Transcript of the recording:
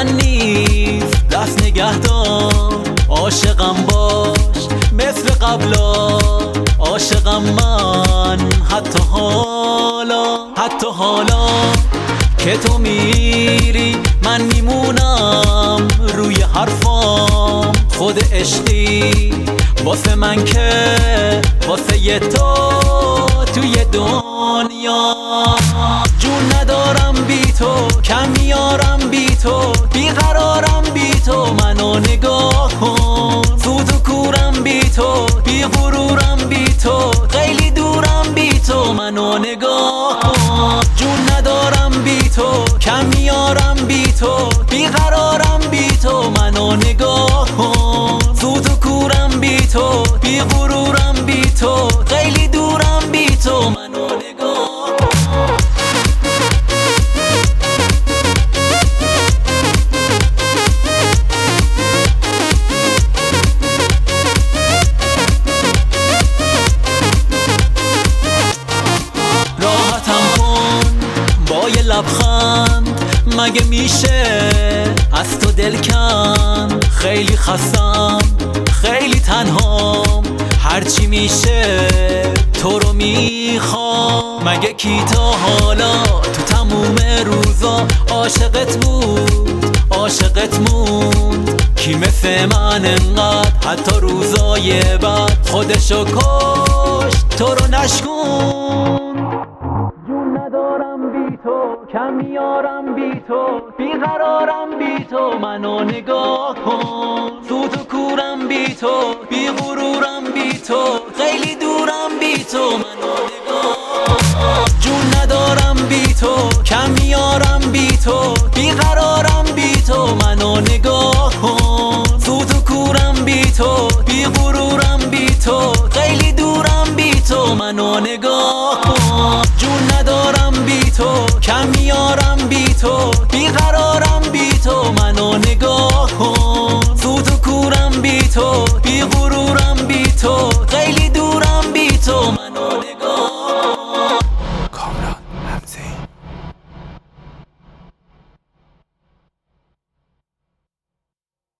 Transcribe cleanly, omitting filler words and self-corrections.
من نیست دست نگهدار، عاشقم باش مثل قبلا، عاشقم من حتی حالا که تو میری من میمونم روی حرفام، خود عشقی واسه من که واسه تو توی دنیا. جون ندارم بی تو، کم میارم بی تو، بیقرارم بی تو، منو نگاه کن. سود و کورم بی تو، بی غرورم بی تو، خیلی دورم بی تو، منو نگاه کن. جون ندارم بی تو، کم میارم بی تو، بیقرارم بی تو، منو نگاه کن. سود و کورم بی تو، بی غرورم بی تو، خیلی دورم بی تو، منو نگاه کن. راحتم کن با یه لبخند، مگه میشه از تو دل کن؟ خیلی خستم، خیلی تنهام، هرچی میشه تو رو میخوام. مگه کی تا حالا تو تموم روزا عاشقت موند؟ کی مثل من انقدر حتی روزای بعد خودشو کش تو رو نشکون؟ جون ندارم بی تو، کم میارم بی تو، بیقرارم بی تو، منو نگاه کن. سود و کورم بی تو، بی غرورم بی تو، خیلی دورم بی تو، منو نگاه کن. جون ندارم بی تو، کم میارم بی تو، بیقرارم بی تو، منو نگاه کن. سود و کورم بی تو، بی غرورم بی تو، خیلی دورم بی تو، منو نگاه کن. جون ندارم بی تو، کم میارم بی تو، بیقرارم بی تو، منو نگاه کن. سود و کورم بی تو، بی غرورم بی تو،